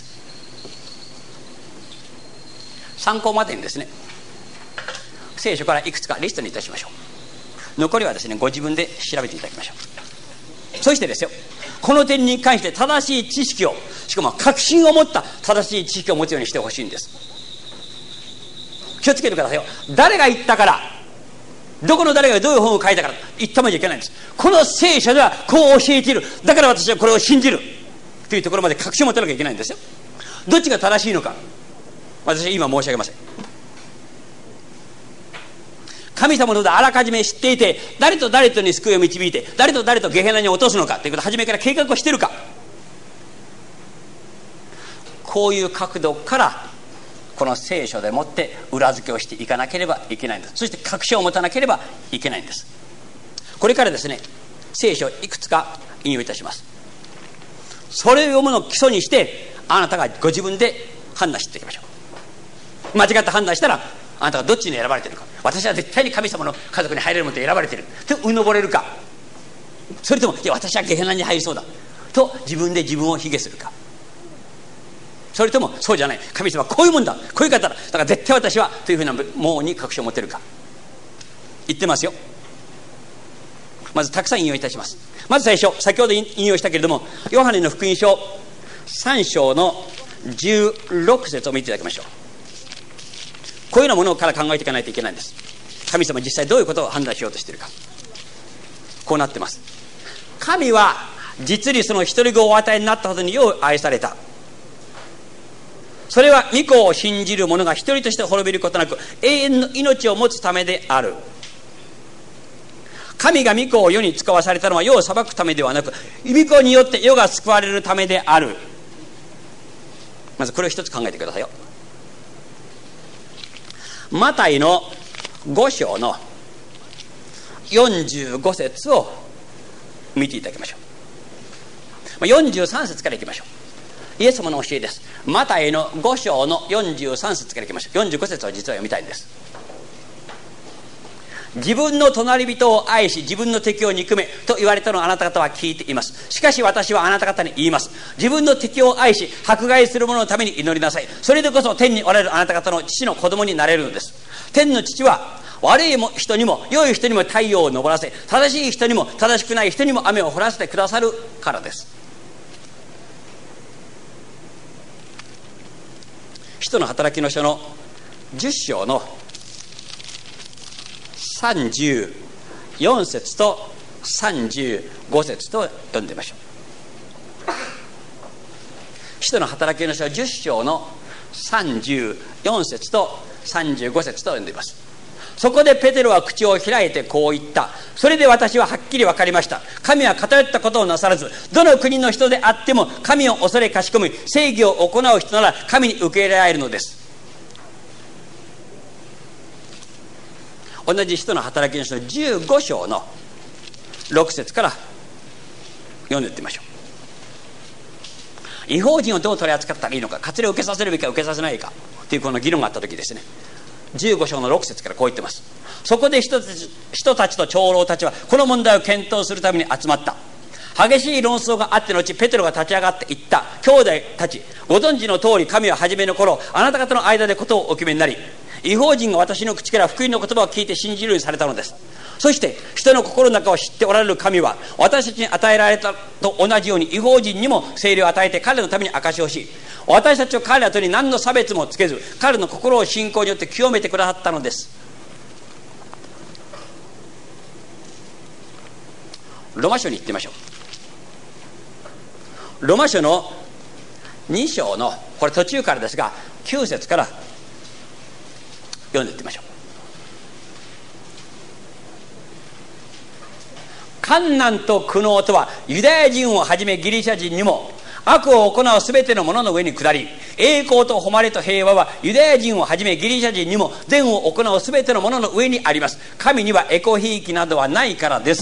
参考までにですね、聖書からいくつかリストにいたしましょう。残りはですね、ご自分で調べていただきましょう。そしてですよ、この点に関して正しい知識を、しかも確信を持った正しい知識を持つようにしてほしいんです。気をつけてくださいよ。誰が言ったから、どこの誰がどういう本を書いたから言ったまじゃいけないんです。この聖書ではこう教えている、だから私はこれを信じるというところまで確信を持たなきゃいけないんですよ。どっちが正しいのか、私は今申し上げません。神様のことをあらかじめ知っていて、誰と誰とに救いを導いて誰と誰とゲヘナに落とすのかということを初めから計画をしているか、こういう角度からこの聖書でもって裏付けをしていかなければいけないんです。そして確信を持たなければいけないんです。これからですね、聖書をいくつか引用いたします。それを読むのを基礎にしてあなたがご自分で判断していきましょう。間違った判断したらあなたがどっちに選ばれているか、私は絶対に神様の家族に入れるものと選ばれているとうぬぼれるか、それともいや私はゲヘナに入りそうだと自分で自分を卑下するか、それともそうじゃない、神様はこういうもんだ、こういう方だ、だから絶対私はというふうなもうに確信を持てるか。言ってますよ。まずたくさん引用いたします。まず最初、先ほど引用したけれども、ヨハネの福音書3章の16節を見ていただきましょう。こういうようなものから考えていかないといけないんです。神様実際どういうことを判断しようとしているか。こうなってます。神は実にその一人子をお与えになったほどによう愛された。それは御子を信じる者が一人として滅びることなく永遠の命を持つためである。 神が御子を世に使わされたのは世を裁くためではなく、御子によって世が救われるためである。まずこれを一つ考えてくださいよ。マタイの5章の45節を見ていただきましょう。43節からいきましょう。イエス様の教えです。マタイの5章の43節からいきましょう。45節は実は読みたいんです。自分の隣人を愛し自分の敵を憎めと言われたのをあなた方は聞いています。しかし私はあなた方に言います。自分の敵を愛し迫害する者のために祈りなさい。それでこそ天におられるあなた方の父の子供になれるのです。天の父は悪い人にも良い人にも太陽を昇らせ、正しい人にも正しくない人にも雨を降らせてくださるからです。使徒の働きの書の10章の34節と35節と読んでみましょう。使徒の働きの書10章の34節と35節と読んでいます。そこでペテロは口を開いてこう言った。それで私ははっきり分かりました。神は偏ったことをなさらず、どの国の人であっても神を恐れかしこみ正義を行う人なら神に受け入れられるのです。同じ使徒の働きの書の15章の6節から読んでいってみましょう。違法人をどう取り扱ったらいいのか、割礼を受けさせるべきか受けさせないかというこの議論があった時ですね、15章の6節からこう言ってます。そこで人たちと長老たちはこの問題を検討するために集まった。激しい論争があってのうちペテロが立ち上がって言った。兄弟たち、ご存知の通り神は初めの頃あなた方の間でことをお決めになり、違法人が私の口から福音の言葉を聞いて信じるようにされたのです。そして人の心の中を知っておられる神は私たちに与えられたと同じように違法人にも聖霊を与えて彼らのために証しをし、私たちを彼らとに何の差別もつけず彼らの心を信仰によって清めてくださったのです。ロマ書に行ってみましょう。ロマ書の2章のこれ途中からですが9節から読んでいってみましょう。患難と苦悩とはユダヤ人をはじめギリシャ人にも悪を行うすべてのものの上に下り、栄光と誉れと平和はユダヤ人をはじめギリシャ人にも善を行うすべてのものの上にあります。神にはエコひいきなどはないからです。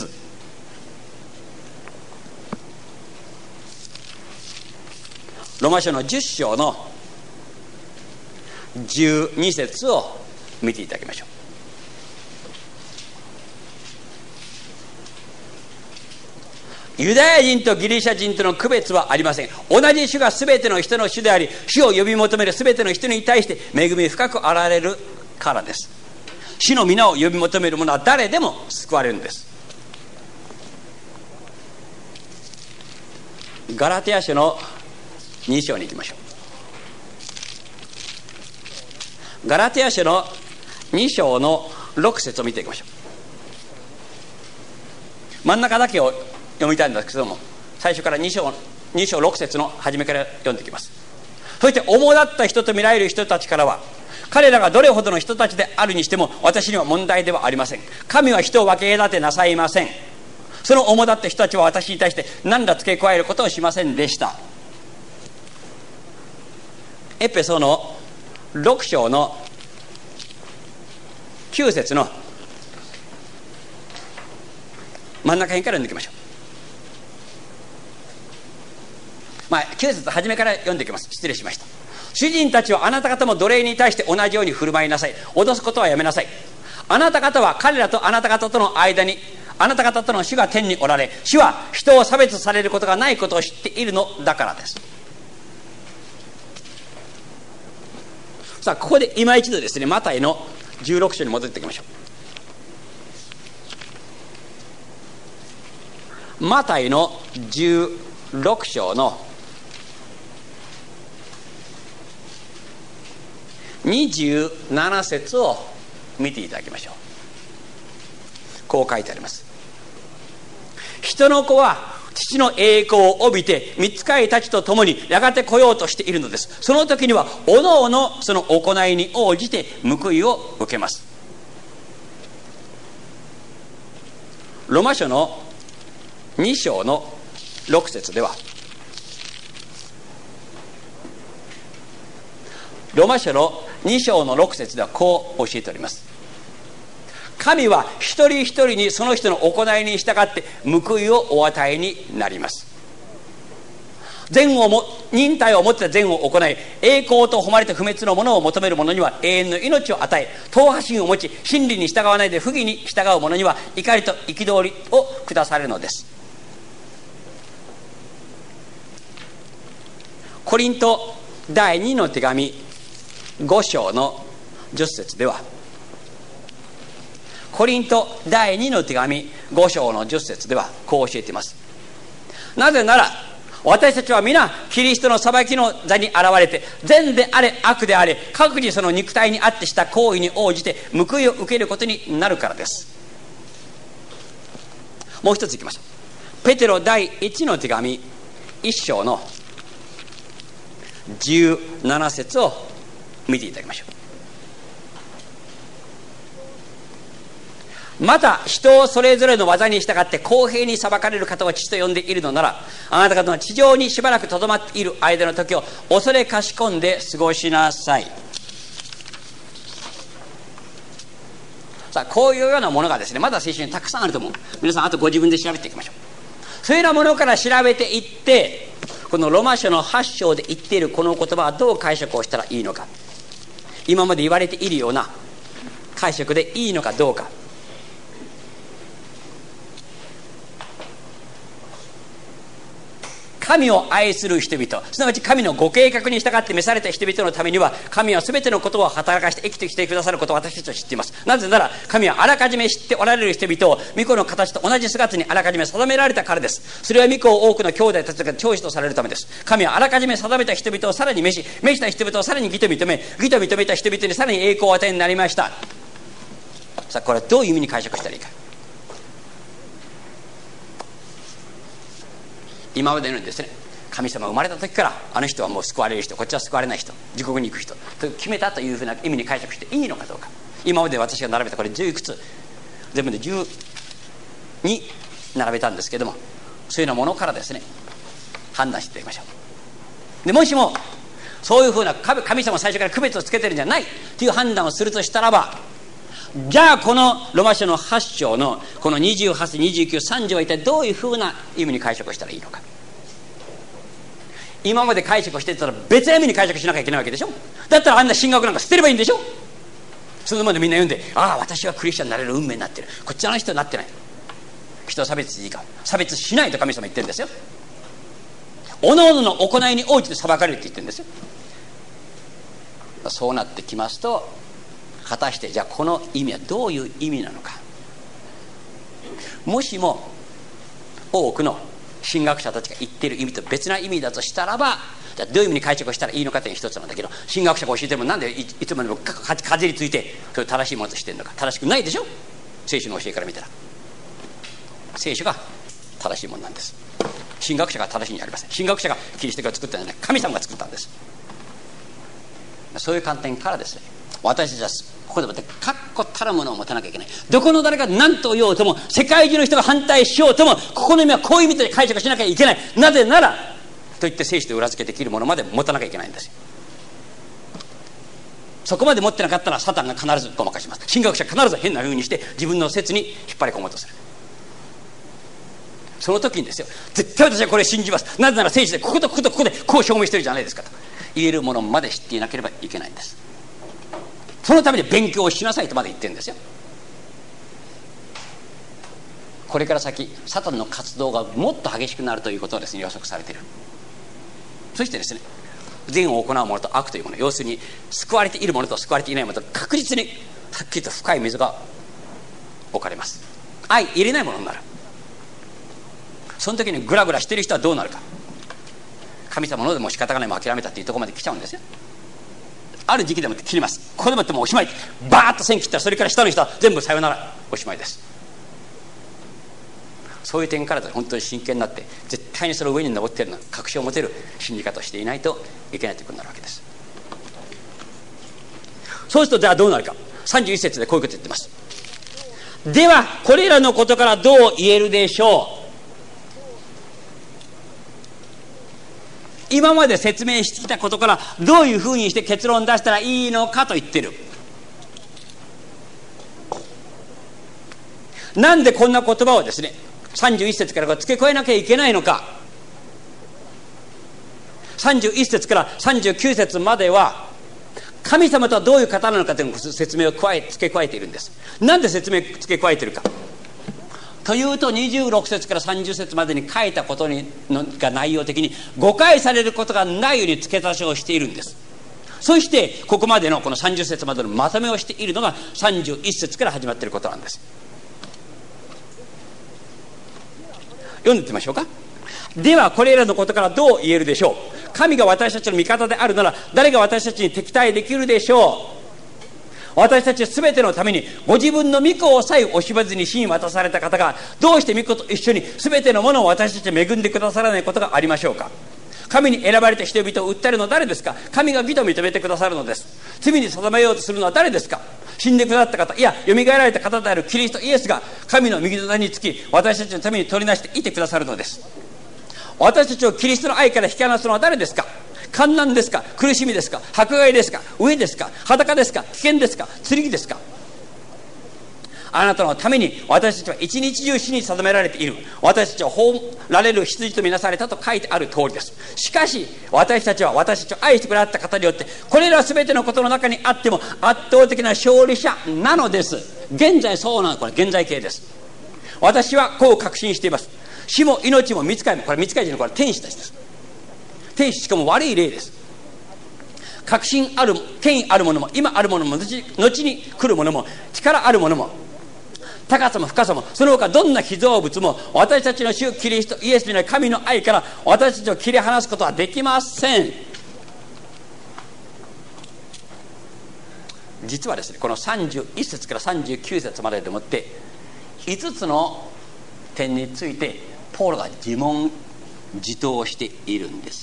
ロマ書の10章の12節を見ていただきましょう。ユダヤ人とギリシャ人との区別はありません。同じ主がすべての人の主であり、主を呼び求めるすべての人に対して恵み深くあられるからです。主の皆を呼び求める者は誰でも救われるんです。ガラテヤ書の2章に行きましょう。ガラテヤ書の2章の6節を見ていきましょう。真ん中だけを読みたいんですけども、最初から2章6節の初めから読んでいきます。そして主だった人と見られる人たちからは、彼らがどれほどの人たちであるにしても私には問題ではありません。神は人を分け隔てなさいません。その主だった人たちは私に対して何ら付け加えることをしませんでした。エペソの6章の9節の真ん中辺から読んでいきましょう。9節初めから読んでいきます。失礼しました。主人たちはあなた方も奴隷に対して同じように振る舞いなさい。脅すことはやめなさい。あなた方は彼らとあなた方との間にあなた方との主が天におられ、主は人を差別されることがないことを知っているのだからです。さあここで今一度ですね、マタイの16章に戻っていきましょう。マタイの16章の27節を見ていただきましょう。こう書いてあります。人の子は父の栄光を帯びて御使いたちと共にやがて来ようとしているのです。その時にはおのおのその行いに応じて報いを受けます。 ロマ書の2章の6節では、ロマ書の2章の6節ではこう教えております。神は一人一人にその人の行いに従って報いをお与えになります。忍耐をもって善を行い、栄光と誉れと不滅のものを求める者には永遠の命を与え、党派心を持ち真理に従わないで不義に従う者には怒りと憤りを下されるのです。コリント第2の手紙5章の10節では、コリント第2の手紙5章の10節ではこう教えています。なぜなら私たちは皆キリストの裁きの座に現れて、善であれ悪であれ各自その肉体にあってした行為に応じて報いを受けることになるからです。もう一ついきましょう。ペテロ第1の手紙1章の17節を見ていただきましょう。また人をそれぞれの技に従って公平に裁かれる方を父と呼んでいるのなら、あなた方の地上にしばらくとどまっている間の時を恐れかしこんで過ごしなさい。さあ、こういうようなものがですね、まだ聖書にたくさんあると思う。皆さんあとご自分で調べていきましょう。そういうようなものから調べていって、このロマ書の8章で言っているこの言葉はどう解釈をしたらいいのか、今まで言われているような解釈でいいのかどうか、神を愛する人々、すなわち神のご計画に従って召された人々のためには、神は全てのことを働かして生きてきてくださることを私たちは知っています。なぜなら神はあらかじめ知っておられる人々を御子の形と同じ姿にあらかじめ定められたからです。それは御子を多くの兄弟たちが長子とされるためです。神はあらかじめ定めた人々をさらに召した人々をさらに義と認め、義と認めた人々にさらに栄光を与えになりました。さあ、これはどういう意味に解釈したらいいか。今までのようにですね、神様が生まれた時からあの人はもう救われる人、こっちは救われない人、地獄に行く人と決めたというふうな意味に解釈していいのかどうか。今まで私が並べたこれ10いくつ、全部で12並べたんですけども、そういうようなものからですね判断していきましょう。でもしもそういうふうな神様最初から区別をつけてるんじゃないという判断をするとしたらば、じゃあこのロマ書の8章のこの28、29、30は一体どういうふうな意味に解釈をしたらいいのか。今まで解釈をしていたら別な意味に解釈しなきゃいけないわけでしょ。だったらあんな神学なんか捨てればいいんでしょ。そのまでみんな読んで、ああ私はクリスチャンになれる運命になってる、こっちの人になってない。人を差別していいか、差別しないと神様言ってるんですよ。おのおのの行いに応じて裁かれるって言ってるんですよ。そうなってきますと、果たしてじゃあこの意味はどういう意味なのか。もしも多くの神学者たちが言っている意味と別な意味だとしたらば、じゃあどういう意味に解釈をしたらいいのかという一つなんだけど、神学者が教えてもなんでいつまでもかじりついてそれ正しいものとしてるのか。正しくないでしょ。聖書の教えから見たら聖書が正しいものなんです。神学者が正しいんじゃありません。神学者がキリスト教を作ったんじゃない、神様が作ったんです。そういう観点からですね、私たちはここでもって確固たるものを持たなきゃいけない。どこの誰が何と言おうとも、世界中の人が反対しようとも、ここの意味はこういう意味で解釈しなきゃいけない。なぜならと言って聖書で裏付けできるものまで持たなきゃいけないんですよ。そこまで持ってなかったらサタンが必ずごまかします。神学者は必ず変な風にして自分の説に引っ張り込もうとする。その時にですよ、絶対私はこれ信じます、なぜなら聖書でこことこことここでこう証明してるじゃないですかと言えるものまで知っていなければいけないんです。そのために勉強をしなさいとまで言ってるんですよ。これから先サタンの活動がもっと激しくなるということをですね予測されている。そしてですね、善を行うものと悪というもの、要するに救われているものと救われていないものと確実にはっきりと深い溝が置かれます。相入れないものになる。その時にグラグラしている人はどうなるか。神様のでも仕方がないも諦めたっていうところまで来ちゃうんですよ。ある時期でもって切ります。ここでもってもうおしまい。バーッと線切ったらそれから下の人は全部さよなら、おしまいです。そういう点から本当に真剣になって絶対にその上に登っているの確信を持てる信じ方をしていないといけないということになるわけです。そうするとじゃあどうなるか。31節でこういうこと言ってます。 ではこれらのことからどう言えるでしょう。今まで説明してきたことからどういうふうにして結論出したらいいのかと言ってる。なんでこんな言葉をですね31節から付け加えなきゃいけないのか。31節から39節までは神様とはどういう方なのかという説明を付け加えているんです。なんで説明付け加えているかというと、26節から30節までに書いたことが内容的に誤解されることがないように付け足しをしているんです。そしてここまでのこの30節までのまとめをしているのが31節から始まっていることなんです。読んでいってみましょうか。ではこれらのことからどう言えるでしょう。神が私たちの味方であるなら誰が私たちに敵対できるでしょう。私たちすべてのためにご自分の御子をさえ惜しまずに死に渡された方が、どうして御子と一緒にすべてのものを私たちに恵んでくださらないことがありましょうか。神に選ばれた人々を訴えるのは誰ですか。神が義と認めてくださるのです。罪に定めようとするのは誰ですか。死んでくださった方、いやよみがえられた方であるキリストイエスが神の右肩につき私たちのために取りなしていてくださるのです。私たちをキリストの愛から引き離すのは誰ですか。患難ですか、苦しみですか、迫害ですか、飢えですか、裸ですか、危険ですか、剣ですか。あなたのために私たちは一日中死に定められている。私たちは葬られる羊とみなされたと書いてある通りです。しかし私たちは私たちを愛してくださった方によってこれら全てのことの中にあっても圧倒的な勝利者なのです。現在そうなの。これ現在形です。私はこう確信しています。死も命も御使いも、これ御使いじゃない、これ天使たちです。天使、しかも悪い霊です。確信ある権威あるものも今あるものも後に来るものも力あるものも高さも深さもその他どんな被造物も私たちの主キリストイエスによる神の愛から私たちを切り離すことはできません。実はですね、この31節から39節まででもって5つの点についてポールが自問自答しているんです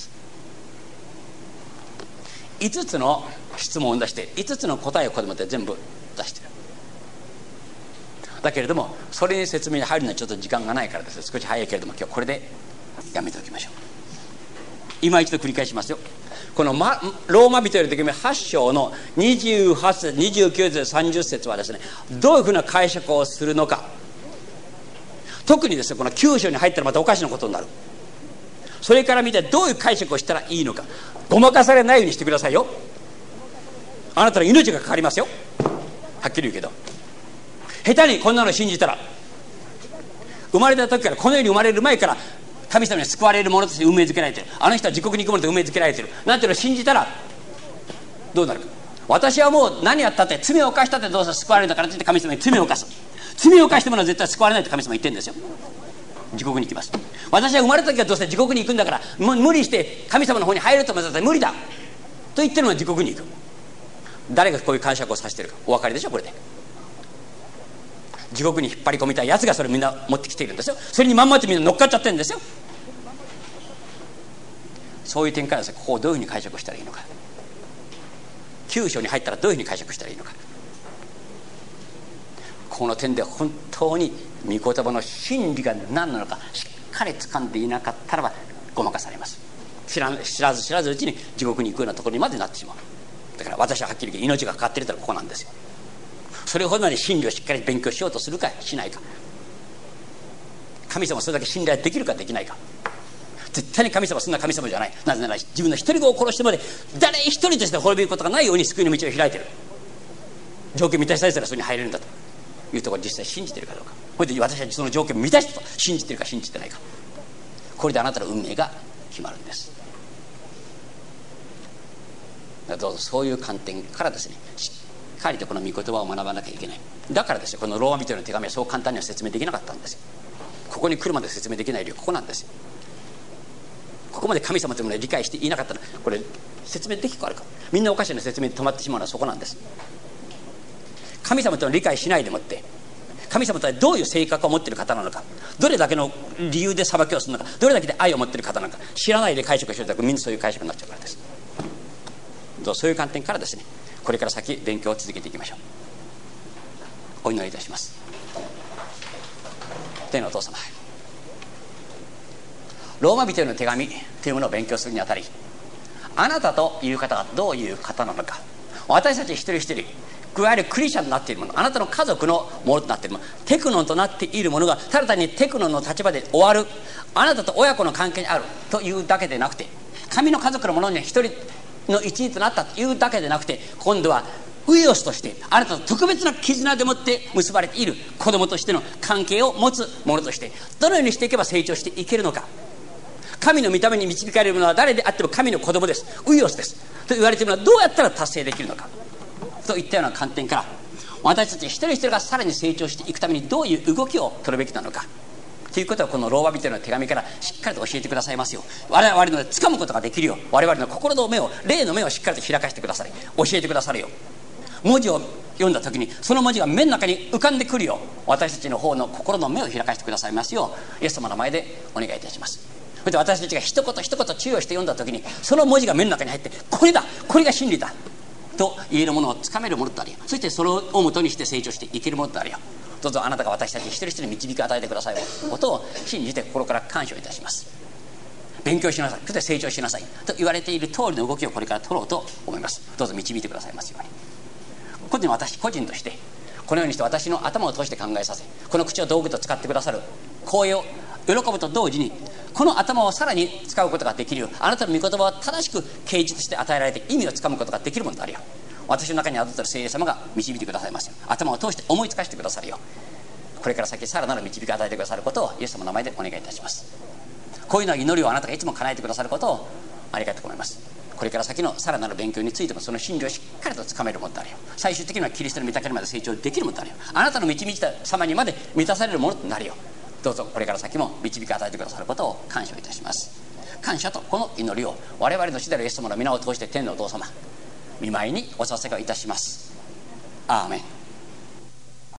。5つの質問を出して5つの答えをこれまで全部出している。だけれどもそれに説明に入るのはちょっと時間がないからですね、少し早いけれども今日これでやめておきましょう。今一度繰り返しますよ。このローマ人への手紙8章の28節29節30節はですね、どういうふうな解釈をするのか。特にですねこの9章に入ったらまたおかしなことになる。それから見てどういう解釈をしたらいいのか、ごまかされないようにしてくださいよ。あなたの命がかかりますよ、はっきり言うけど。下手にこんなの信じたら、生まれた時からこの世に生まれる前から神様に救われる者として運命づけられてる、あの人は自国に行く者と運命づけられてるなんていうのを信じたらどうなるか。私はもう何やったって罪を犯したってどうせ救われるんだからと言って神様に罪を犯す。罪を犯してものは絶対救われないと神様言ってるんですよ。地獄に行きます。私は生まれた時はどうせ地獄に行くんだから無理して神様の方に入ると思ったら無理だと言ってるのは地獄に行く。誰がこういう解釈をさせてるかお分かりでしょ。これで地獄に引っ張り込みたいやつがそれみんな持ってきているんですよ。それにまんまってみんな乗っかっちゃってるんですよ。そういう点からですね、ここをどういうふうに解釈したらいいのか、9章に入ったらどういうふうに解釈したらいいのか、この点で本当に御言葉の真理が何なのかしっかり掴んでいなかったらばごまかされます。知らずうちに地獄に行くようなところにまでなってしまう。だから私ははっきり言って命がかかっているとここなんですよ。それほどまで真理をしっかり勉強しようとするかしないか、神様それだけ信頼できるかできないか。絶対に神様そんな神様じゃない。なぜなら自分の一人子を殺してまで誰一人として滅びることがないように救いの道を開いている。条件満たしさえすらそれに入れるんだというところを実際信じているかどうか。これで私はその条件を満たしたと信じているか信じてないか、これであなたの運命が決まるんです。どうぞそういう観点からですね、しっかりとこの御言葉を学ばなきゃいけない。だからですよ、このローマ人への手紙はそう簡単には説明できなかったんですよ。ここに来るまで説明できない理由ここなんですよ。ここまで神様というものを理解していなかったらこれ説明できっこあるか。みんなおかしな説明で止まってしまうのはそこなんです。神様というのを理解しないでもって神様とはどういう性格を持っている方なのか、どれだけの理由で裁きをするのか、どれだけで愛を持っている方なのか知らないで解釈をしていたらみんなそういう解釈になっちゃうからです。そういう観点からですね、これから先勉強を続けていきましょう。お祈りいたします。 天のお父様、ローマ人への手紙というものを勉強するにあたり、あなたという方がどういう方なのか、私たち一人一人いわゆるクリスチャンとなっているもの、あなたの家族のものとなっているもの、テクノンとなっているものがただ単にテクノンの立場で終わる、あなたと親子の関係にあるというだけでなくて、神の家族のものには一人の一員となったというだけでなくて、今度はウイオスとしてあなたと特別な絆でもって結ばれている子供としての関係を持つものとして、どのようにしていけば成長していけるのか。神の御霊に導かれるものは誰であっても神の子供です、ウイオスですと言われているのはどうやったら達成できるのかといったような観点から、私たち一人一人がさらに成長していくためにどういう動きを取るべきなのかということを、このローマ人への手紙からしっかりと教えてくださいますよう、我々の掴むことができるよう、我々の心の目を、霊の目をしっかりと開かせてください、教えてくださるよう、文字を読んだ時にその文字が目の中に浮かんでくるよう、私たちの方の心の目を開かせてくださいますよう、イエス様の前でお願いいたします。それで私たちが一言一言注意をして読んだ時に、その文字が目の中に入って、これだ、これが真理だと言えるものをつかめるものとなるよ。そしてそれをもとにして成長していけるものとなるよ。どうぞあなたが私たち一人一人に導きを与えてくださいことを信じて心から感謝をいたします。勉強しなさい、そして成長しなさいと言われている通りの動きをこれから取ろうと思います。どうぞ導いてくださいますように。私個人としてこのようにして私の頭を通して考えさせ、この口を道具と使ってくださる光栄を喜ぶと同時に、この頭をさらに使うことができるよう、あなたの御言葉を正しく啓示して与えられて意味をつかむことができるものであるよ。私の中に宿っている聖霊様が導いてくださいますよ。頭を通して思いつかせてくださるよ。これから先さらなる導きを与えてくださることをイエス様の名前でお願いいたします。こういうのは祈りをあなたがいつも叶えてくださることをありがとう思います。これから先のさらなる勉強についてもその真理をしっかりとつかめるものであるよ。最終的にはキリストの御霊まで成長できるものであるよ。あなたの導いた様にまで満たされるものとなるよ。どうぞこれから先も導きを与えてくださることを感謝いたします。感謝とこの祈りを我々の主であるイエス様の皆を通して天のお父様御前にお捧げをいたします。アーメン。